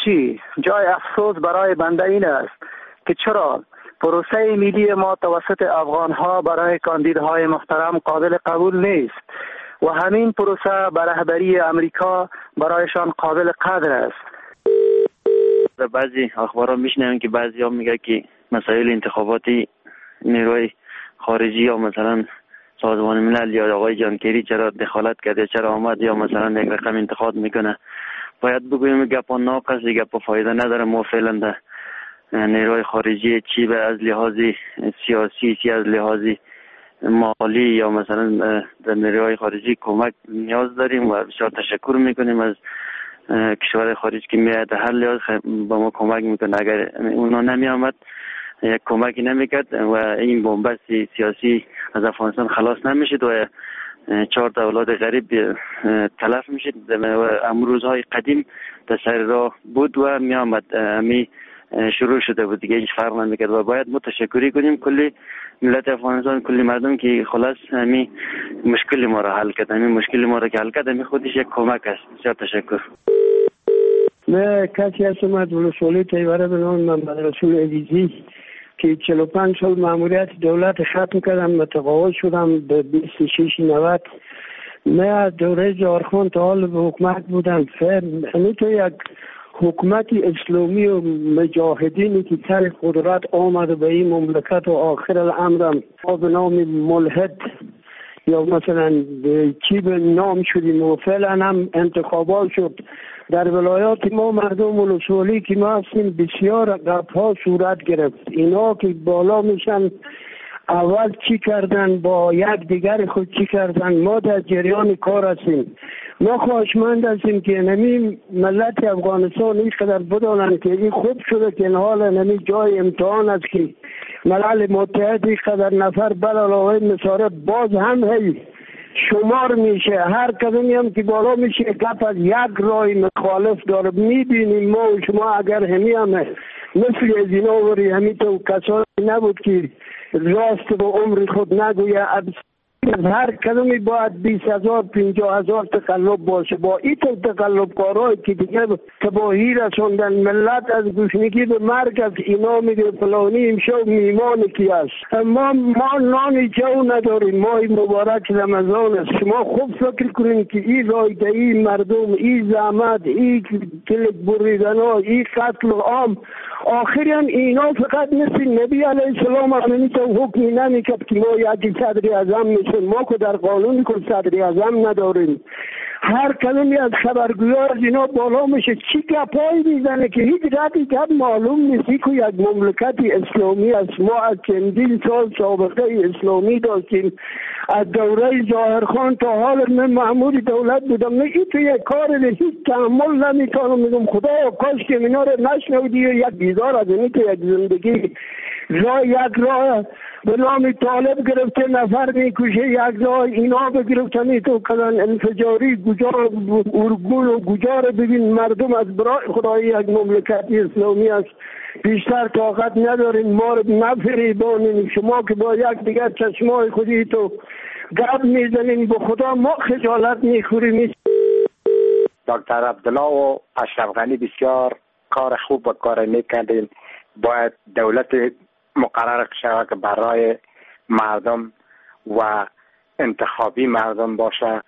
چی؟ جای افسوس برای بنده این است که چرا پروسه ملی ما توسط افغانها برای کاندیدهای محترم قابل قبول نیست و همین پروسه به رهبری امریکا برایشان قابل قدر است. در بعضی اخبارات میشنویم که بعضی ها میگه که مسائل انتخاباتی نیروی خارجی یا مثلا سازمان ملل یا آقای جان کری چرا دخالت کرده، چرا آمد، یا مثلا یک رقم انتخاب میکنه. باید بگویم گپ ناقص، گپ فایده نداره. ما فعلا در نیروی خارجی چی به از لحاظ سیاسی، چی از لحاظ مالی یا مثلا در نیروی خارجی کمک نیاز داریم و بسیار تشکر میکنیم از کشور خارج که میاد هر لحاظ با ما کمک میکنه. اگر اونا نمی آمد یک کمکی نمیکرد و این بنبست سیاسی از افغانستان خلاص نمیشد و 4 اولاد غریب تلف میشد. امروزهای قدیم در سر راه بود و می آمد می شروع شده بود، دیگه هیچ فرق نمیکرد و باید متشکری کنیم کلی ملت افغانستان، کلی مردم که خلاص همین مشکل ما را حل کرد. همین مشکل ما را که حل کرد همین خودش یک کمک است. بسیار تشکر. من کسی هستم از ولسوالی تیوره به نام محمد رسول عزیزی که 45 سال ماموریت دولت ختم کردم، متقاعد شدم به 26/90. من از دوره جارخان تا حال به حکومت بودم. همین تو یک حکومت اسلامی و مجاهدینی که سر قدرت آمد به این مملکت و آخر الامرم به نام ملحد یا مثلا چی به نام شدیم و فعلا هم انتخابات شد. در ولایات ما مردم ولسوالی که ما هستیم بسیار گپ‌ها صورت گرفت. اینا که بالا میشن اول چی کردن با یک دیگر خود چی کردن. ما در جریان کار هستیم. ما خواهشمند هستیم که نمی ملت افغانستان اینقدر بدانند که این خوب شده که این حال نمی جای امتحان است که ملل متحد اینقدر نفر علاوه مصارف باز هم هی شمار میشه. هر کدومی هم که بالا میشه گپ از یک رای مخالف داره. میبینیم ما و شما اگر همی هم مثل از اینا وری همی تو کسانی نبود که راست به عمر خود نگویه. هر کدومی باید 20,000 50,000 تقلب باشه. با این تقلب کارهایی که دیگه تباهی رسوندن ملت از گوشنگی به مرگ از اینا میگه فلانی امشب میمان کی است. ما نان جو نداریم. ما مبارک رمضان است. شما خوب فکر کنین که این رایده این مردم این زحمت این کلک بریدن ها این قتل عام آخری هم اینا فقط مثل نبی علیه السلام همینی تو حکمی نمیکرد که ما یکی صدر اعظم میشن. ما که در قانون که صدر اعظم نداریم. هر کلمی از خبرگویان از اینا بالا میشه چی گپایی میزنه که هیچ ردی گپ معلوم نیستی که یک مملکت اسلامی است. ما از چندین سال سابقه اسلامی داشتیم. از دوره ظاهرخان تا حال من مأمور دولت بودم. نه این تو یک کار هیچ تحمل نمیتونم. میگم خدا کاش که اینا رو نشنودی و یک بیزار از این تو یک زندگی یک راه به نام طالب گرفته نفر میکشه، یک راه اینا بگرفتن تو کلان انفجاری گجار ارگون و گجار. ببین مردم از برای خدای یک مملکت اسلامی است بیشتر طاقت ندارین. ما رو نفریبانین. شما که با یک دیگر چشمای خودی تو گپ میزنین به خدا ما خجالت میخوریم. دکتر عبدالله و اشرف غنی بسیار کار خوب و کار میکردین. باید دولت مقرر شود که برای مردم و انتخابی مردم باشه.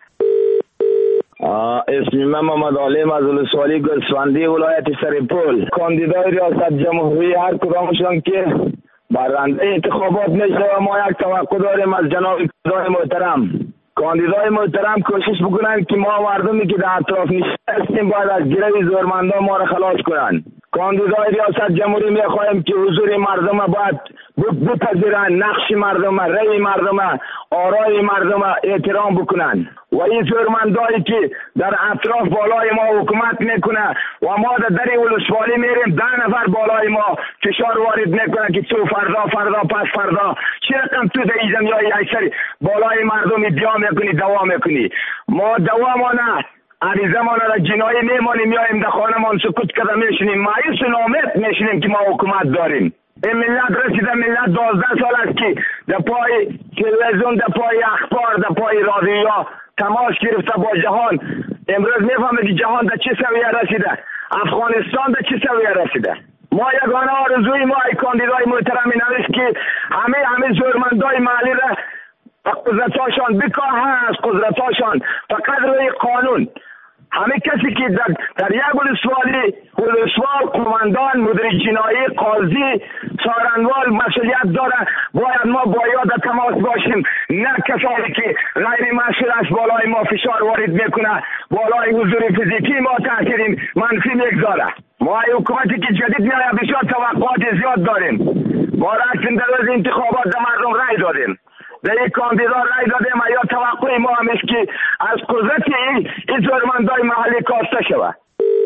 اسم من محمد علیم از ولسوالی گوسفندی ولایت سرپل. کاندیدای ریاست جمهوری هر کدامشان که برنده انتخابات میشه و ما یک توقع داریم از جناب کاندیدای محترم. کاندیدای محترم کوشش بکنن که ما مردمی که در اطراف نشستیم باید از گروه زورمندان ما را خلاص کنن. کاندیدای ریاست جمهوری میخواهیم که حضور مردم باید بپذیرن، نقش مردم، رأی مردم، آرای مردم احترام بکنن و این زورمندایی که در اطراف بالای ما حکومت میکنه و ما در ولسوالی میریم 10 نفر بالای ما فشار وارد میکنه که تو فردا پس فردا چه رقم تو در این زمینهای اکثر بالای مردم ادعا میکنی دوا میکنی. ما دوا ما نه عریضه ما را جنایی میمانیم میاییم در خانه من سکوت کرده میشنیم مایوس و نامید میشنیم که ما حکومت داریم. این ملت رسیده ملت 12 سال است که در پای تلویزیون در پای اخبار در پای رادیو تماس گرفته با جهان امروز میفهمه که جهان در چه سویه رسیده، افغانستان در چه سویه رسیده. ما یگانه آرزوی ما ای کاندیدای محترم این است که همه زورمندای محلی را و قدرتاشان بکاهند از قدرتاشان فقط روی قانون. همه کسی که در یک ولسوال قماندان، مدیر جنایی، قاضی، سارنوال مسئولیت داره، باید ما با یاد تماس باشیم، نه کسانی که غیر مسئول است بالای ما فشار وارد میکنه، بالای حضور فیزیکی ما تاثیر منفی میگذاره. ما ای حکومتی که جدید میاد بسیار توقعات زیاد داریم. ما رفتیم در روز انتخابات در مردم رای دادیم، در یک کاندیدا رای دادیم و یا توقع ما هم است که از قدرت این زورمندای محلی کاسته شود.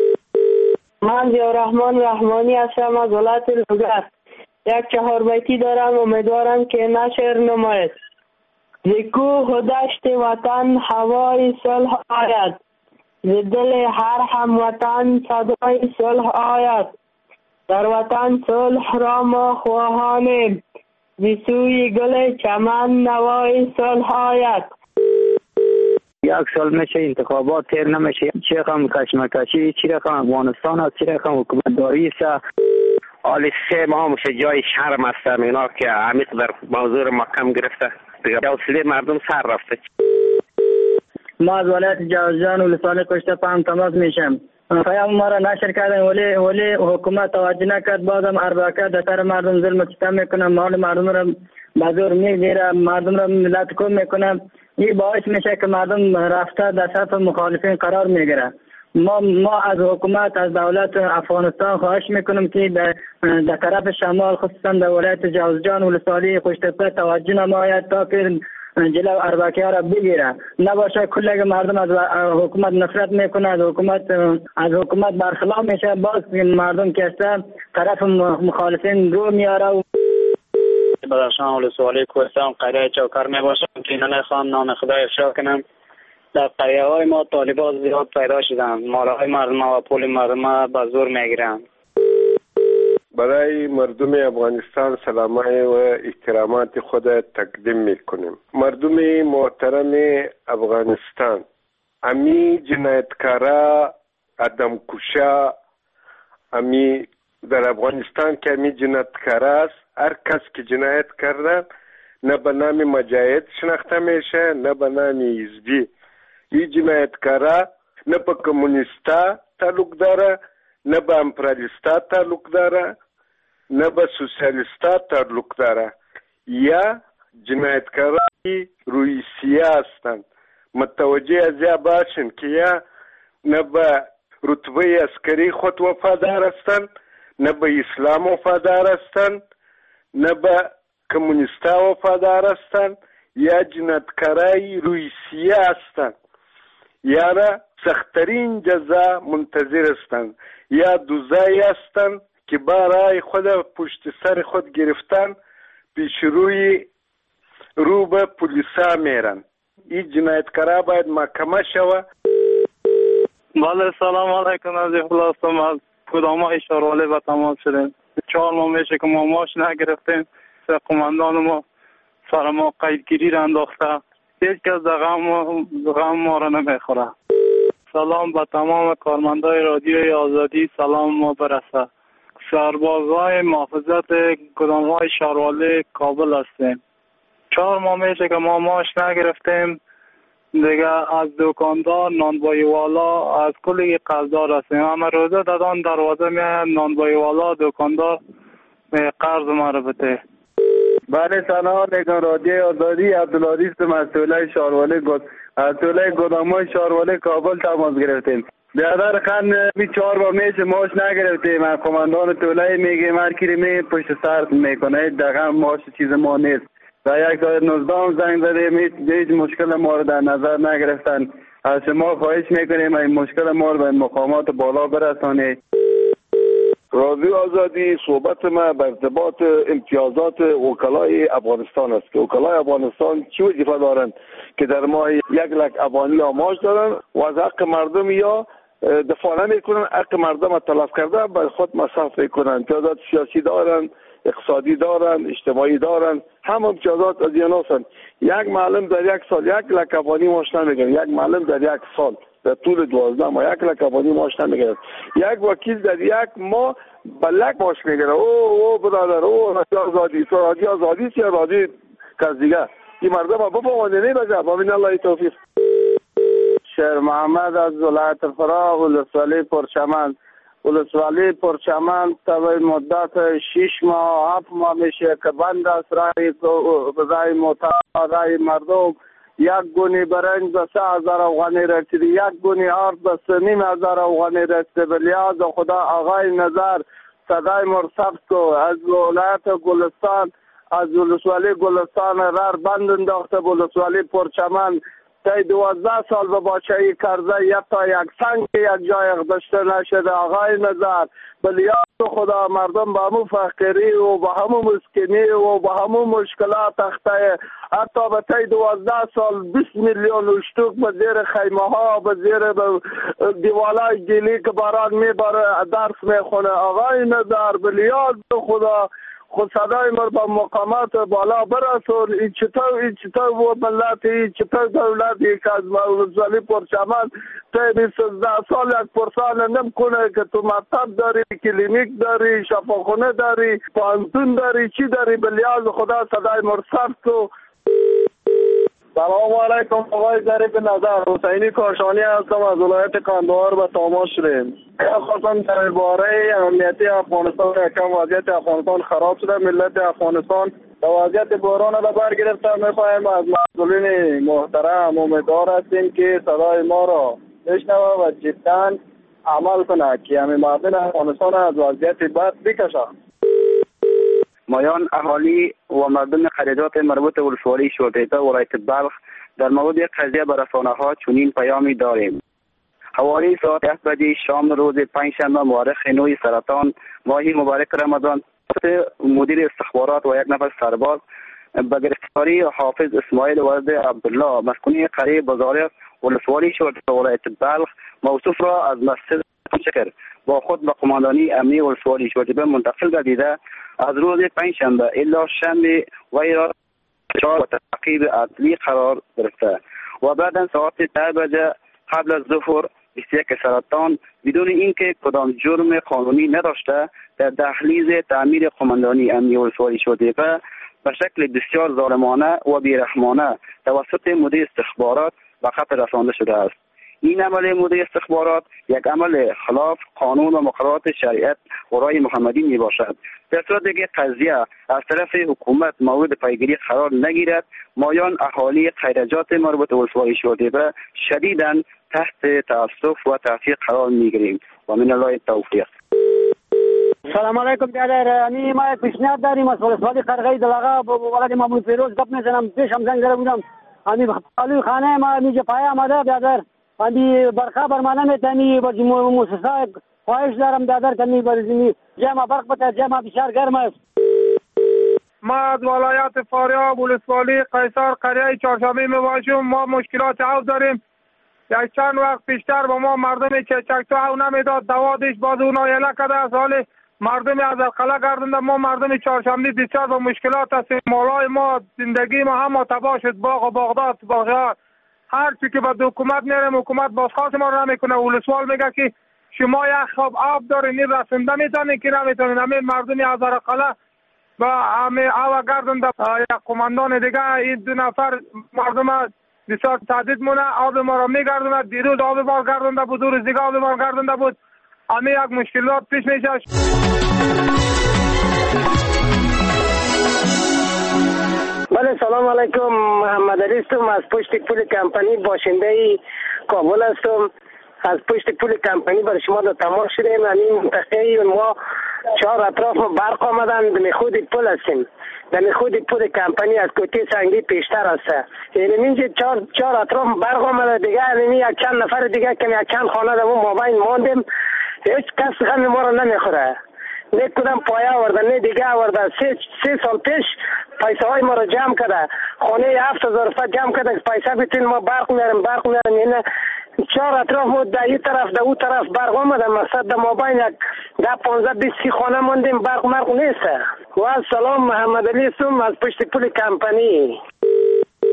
من ضیاءالرحمن رحمانی هستم از ولایت لوگر. یک 4 بیتی دارم، امیدوارم که نشر نماید. ز کوه و دشت وطن هوای صلح آید، ز دل هر هموطن صدای صلح آید. در وطن صلح را ما خواهانیم، ز سوی گل چمن نوای صلح آید. یک سال میشه انتخابات تیر نمیشه، چی رقم کشمکشی، چی رقم افغانستان است، چی رقم حکومتداری است. حالی سه ماه میشه جای شرم هستم اینا که عمیق در موضوع محکم گرفته دیگه حوصله مردم سر رفته. ما از ولایت جوزجان ولسوالی کشته پام تماس میشم. پیام ما را نشر کردن ولی حکومت توجه نکرد. بازم ارباکه در سر مردم ظلم و ستم میکنه، مال مردم را بازور میگیره، مردم را ملت کم میکنه. این باعث میشه که مردم رفته در صف مخالفین قرار میگیره. ما از حکومت، از دولت افغانستان خواهش میکنیم که در طرف شمال خصوصا در ولایت جوزجان ولسوالی قشته‌پور توجه نماید تا که جلو ارباکی ها را بگیره. نباشه کل مردم از حکومت نفرت میکنه، از حکومت برخلاف میشه، باز مردم کشته طرف مخالفین رو میاره. بدخشان ولسوالی کوهستان قریه چوکر میباشم که نمیخوام نام خدا افشا کنم. در قریه های ما طالبات زیاد پیدا شدن، مال های مردم و پول مردم به زور میگیرن. برای مردم افغانستان سلامای و احترامات خود تقدیم میکنیم. مردم محترم افغانستان، امی جنایتکارا، آدم کشا، امی در افغانستان که امی جنایتکارا است، هر کس که جنایت کرده نه به نام مجاهد شناخته میشه نه به نام حزبی. این جنایتکارا نه به کمونیستا تعلق داره، نه به امپریالیستا تعلق داره، نه به سوسیالیستا تعلق داره. یا جنایتکارای روسیه هستند. متوجه از یا باشین که یا نه به رتبه عسکری خود وفادار هستند، نه به اسلام وفادار هستند، نه به کمونیستا وفادار هستند، یا جنایتکارای روسیه هستند. یا را سخترین جزا منتظر هستند، یا دوزایی هستند که برای خود پشت سر خود گرفتن پیش رو به پلیسا میرن. این جنایتکارا باید محکمه شوه. بله سلام علیکم. از خلاصم از کدامای شاروالی به تماس شدیم. 4 ماه میشه که ما ماش نگرفتیم. قماندان ما سر ما قیدگیری را انداخته. هیچ کس در غم ما را نمیخوره. سلام به تمام کارمندای رادیوی آزادی، سلام ما برسه. سربازهای محافظت کدامای شاروالی کابل هستیم. 4 ماه میشه که ما ماش نگرفتیم. دیگه از دکاندار، نانبایی والا، از کلی قرضدار هستیم. همه روزه دادان دروازه میاید نانبایی والا، دکاندار قرض ما رو بده. بله سلام علیکم. رادیوی آزادی، عبدالعزیز مسئول شاروالی از طوله گدامای شاروالی کابل تماس گرفتیم. بیادر خان 4 ماه میشه ماش نگرفتیم. از قماندان طوله میگیم هر کی می پشت سر میکنه، دقیقا ماش چیز ما نیست. در 119 زنگ زدیم، هیچ مشکل ما رو در نظر نگرفتن. از شما خواهش میکنیم این مشکل ما رو به مقامات بالا برسانید. رادیو آزادی، صحبت ما به ارتباط امتیازات وکلای افغانستان است که وکلای افغانستان چی وظیفه دارند که در ماه 1 لک افغانی آماج دارن و از حق مردم یا دفاع نمیکنن، حق مردم را تلف کرده به خود مصرف میکنن. امتیازات سیاسی دارن، اقتصادی دارن، اجتماعی دارن، هم امتیازات از این هستند. یک معلم در 1 سال 1 لک افغانی ماش نمیگیره، یک معلم در 1 سال در طول 12 ماه 1 لک افغانی معاش نمیگرفت. یک وکیل در یک ماه بلک معاش میگیره. او برادر، او رادی آزادی یا رادی کس دیگه. این مردم بفهمانده نمیشه. بامین الله توفیق. شیر محمد از ولایت فراه، ولسوالی پرچمن. ولسوالی پرچمن تا مدت 6 ماه 7 ماه میشه که بند است. رای رای مردم یک گونی برنج به 3,000 افغانی رسیده، یک گونی آرد به 3,500 افغانی رسیده. به لحاظ خدا آقای نظر صدای مرصف کو از ولایت گلستان، از ولسوالی گلستان رار بند انداخته. ولسوالی پرچمن تا 12 سال به بچه‌ای کرده یک تا یک سنگ یک جای گذاشته نشده. آقای نظر به لحاظ خدا مردم به همون فقیری و به همون مسکنی و به همون مشکلات اخته، حتی به تا 12 سال 20 میلیون اشتوک به زیر خیمه ها، به زیر دیوالای گلی که باران میباره درس میخونه. آقای نظر به لحاظ خدا خود صدای ما با مقامات بالا برسون. این چطور و ملت، این چطور دولتی که از ولسوالی پرچمن تا 13 سال یک پرسان نمیکنه که تو مکتب داری، کلینیک داری، شفاخانه داری، پانتون داری، چی داری؟ به لحاظ خدا صدای مرصف تو. سلام علیکم آقای ظریف نظر، حسینی کاشانی هستم از ولایت قندهار به تماس شدیم. خواستم در باره امنیتی افغانستان یکم وضعیت افغانستان خراب شده. ملت افغانستان در وضعیت بحران را برگرفته. میخواهیم از مسئولین محترم امیدوار هستیم که صدای ما را بشنوه و جدا عمل کنه که همین مردم افغانستان از وضعیت بد بکشه. مایان اهالی و مردم قریات مربوط ولسوالی شورتیپه ولایت بلخ در مورد قضیه به رسانه‌ها چنین پیامی داریم. حوالی ساعت 7 بجه شام روز پنجشنبه مورخ نوی سرطان ماه مبارک رمضان مدیر استخبارات و یک نفر سرباز به گرفتاری حافظ اسماعیل ولد عبدالله مسکونی قریه بازار ولسوالی شورتیپه ولایت بلخ موصوف را از مسجد شکر با خود به قماندانی امنی ولسوالی شورتیپه منتقل گردیده از روز پنجشنبه الا شنبه وی را و تعقیب عدلی قرار گرفته و بعدا ساعت 10 بجه قبل از ظهر 21 سرطان بدون اینکه کدام جرم قانونی نداشته در دهلیز تعمیر قماندانی امنی ولسوالی شورتیپه به شکل بسیار ظالمانه و بیرحمانه توسط مدیر استخبارات به خط رسانده شده است. این عمل مدیر استخبارات یک عمل خلاف قانون و مقررات شریعت و رای محمدی می باشد. در صورتی که قضیه از طرف حکومت مورد پیگیری قرار نگیرد، مایان اهالی خیرجات مربوط ولسوالی شورتیپه شدیداً تحت تعسف و تعفیق قرار میگیریم و من الله توفیق. سلام علیکم برادر. امی ما یک پیشنهاد داریم از ولسوالی قرغی دلغه ولد محمود فیروز گپ میزنم. پیشم زنگ زده بودم امی خالی خانه ما میجه پای آمده برادر. امی برقه برمانه میتونی با مؤسسه خواهش دارم برادر کنی برزنی جمع برق بده. جمع بسیار گرم است. ما از ولایت فاریاب ولسوالی قیصر قریه چهارشنبه میباشیم. ما مشکلات عوض داریم. یک چند وقت پیشتر با ما مردم چکتو او نمیداد دوادش باز اونا یله کده از حال مردم از القلعه گردنده. ما مردم چهارشنبه بسیار با مشکلات هستیم. مالای ما زندگی ما هم تباه شد. باغ و باغداد باغیار هر چی که به حکومت میرم حکومت بازخواست ما رو نمیکنه. ولسوال میگه که شما یک خواب آب دارین رسنده میتونین که نمیتونین. همین مردمی از القلعه با همه او گردنده یک قماندان دیگه این دو نفر مردم بسیار تهدید مونه. آب ما رو میگردونه. دیروز آب ما گردنده بود، روز دیگه آب ما گردنده بود. همه یک مشکلات پیش میشه. بله سلام علیکم. محمد علی هستم از پشت پول کمپانی باشنده کابل هستم. از پشت پول کمپانی برای شما در تماس شدیم. همین منطقه ما 4 اطراف برق آمدن. در خود پول هستیم. در خود پول کمپانی از کوتی سنگی پیشتر هسته. یعنی اینجا 4 اطراف برق آمده دیگه. یعنی یک چند نفر دیگه که یک چند خانه در اون مابین ماندیم. هیچ کس غم ما رو نمیخوره. نه کدام پایه آورده نه دیگه آورده. 3 سال پیش پیسه های ما رو جمع کرده. خانه 7000 روپیه جمع کرده. پیسه بیتین ما برق میاریم. یعنی 4 اطراف بود. در این طرف در اون طرف برق آمده. مقصد در مابین 10 15 20 خانه موندیم. برق نیست. و سلام محمد علی هستم از پشت پول کمپانی.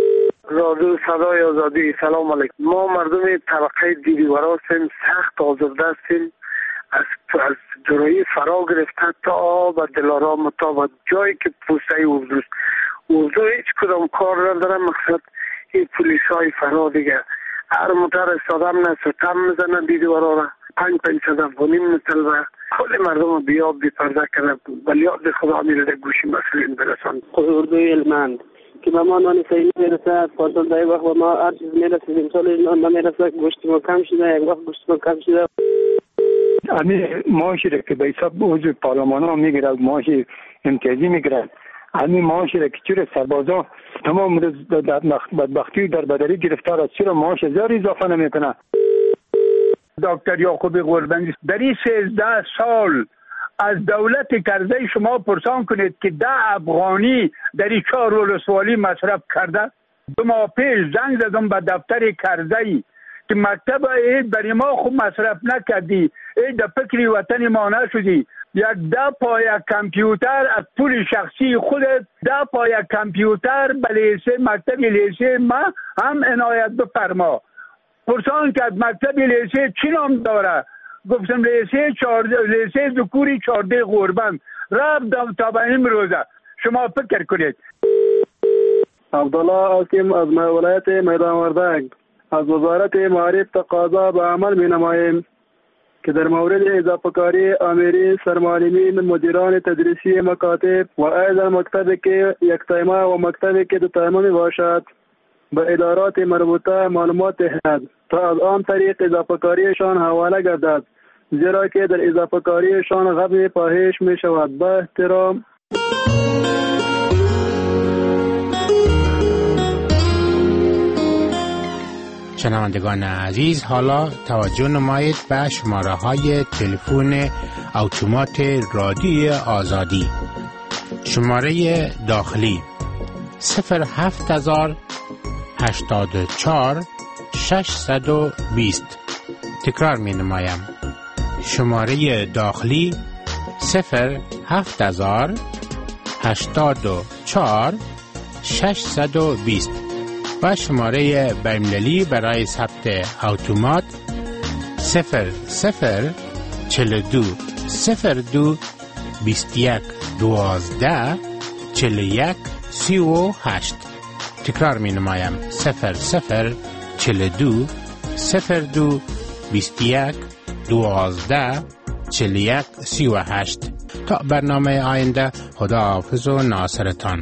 رادیو صدای آزادی، سلام علیکم. ما مردم طبقه دیدیوارا هستیم، سخت آزرده هستیم. از جرایی فرا گرفته تا به دلارام تا به جایی که پوسته اردو هیچ کدام کار ندارم. مقصد این پولیس های فرا دیگه هر موتر استادم نه ستم میزنن دیدیوارا را 500 افغانی میطلبه. کل مردم رو بیاب بیپرده کنه، ولی یاد خدا میرده گوشی مسئولین برسان. اردوی علمند که به ما نان سیلی میرسه، پاسال دایی وقت با ما هر چیز میرسه، امسال نان نمیرسه، گوشت ما کم شده، یک وقت گوشت ما کم شده. همین معاشی را که به حساب عضو پارلمان ها میگیره، معاشی امتیازی میگیره، همین معاشی را که چرا سربازا تمام روز در بدبختی در بدری گرفتار است، چرا معاش هزار اضافه نمیکنه؟ دکتر یعقوب قربانی، در این 13 سال از دولت کرزی شما پرسان کنید که 10 افغانی در این 4 ولسوالی مصرف کرده. 2 ماه پیش زنگ زدم به دفتر کرزی که مکتب اید برای ما خوب مصرف نکردی، اید در فکری وطن ما نشدی. 10 پایه کامپیوتر از پول شخصی خودت 10 پایه کامپیوتر به لیسه مکتب لیسه ما هم عنایت بفرما. پرسان کرد مکتب لیسه چی نام داره؟ گفتم لیسه ذکوری 14 قربان. رفتم تا به این روزه. شما فکر کنید. عبدالله حکیم از ولایت میدان وردک. از وزارت معارف تقاضا به عمل می نماییم که در مورد اضافه کاری آمرین، سرمعلمین، مدیران تدریسی مکاتب و ایضا مکتبی که یک تایمه و مکتبی که 2 تایمه می باشد به ادارات مربوطه معلومات دهند تا از آن طریق اضافه کاریشان حواله گردد، زیرا که در اضافه کاریشان غبن فاحش می شود. با احترام. شنوندگان عزیز، حالا توجه نمایید به شماره های تلفن اتومات رادیو آزادی. شماره داخلی 07084 620. تکرار می نمایم. شماره داخلی 07084 620 و شماره بین‌المللی برای ثبت اتومات 0042 02 21 12 41 38. تکرار می نمایم 0042 02 21 12 41 38. تا برنامه آینده، خدا حافظ و ناصرتان.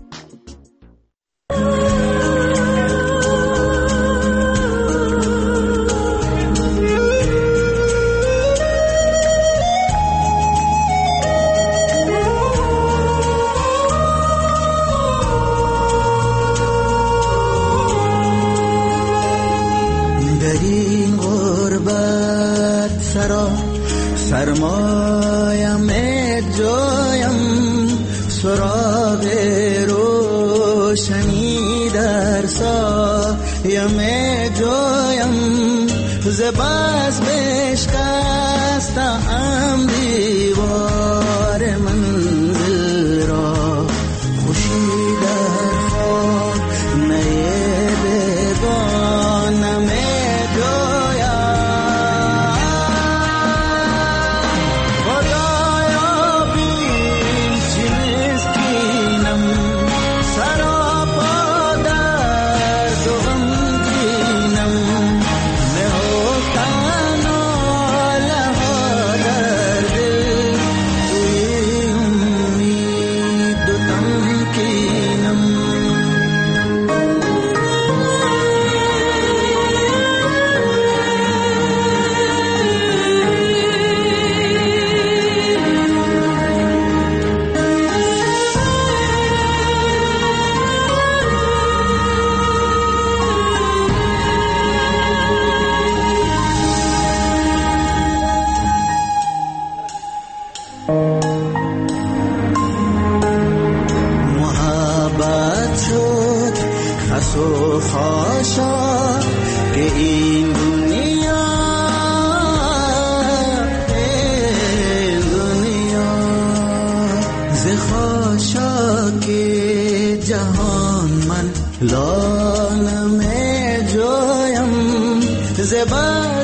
سرمایم جایم سراغ روشنی در سایم جایم زباز بشکستم دیوار منزل را خوشی در خواب نیبگانم خاشاک جهان من بر